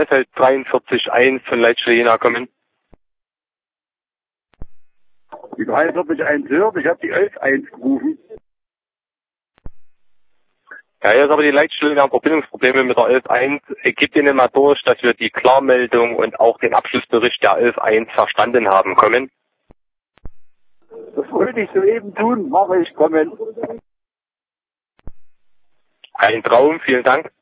halt 43.1 von Leitstelle Jena kommen. Die 43.1 hört, ich habe die 11.1 gerufen. Ja, jetzt aber die Leitstelle, wir haben Verbindungsprobleme mit der 11.1. Ich gebe Ihnen mal durch, dass wir die Klarmeldung und auch den Abschlussbericht der 11.1 verstanden haben. Kommen. Das wollte ich soeben tun, mache ich kommen. Ein Traum, vielen Dank.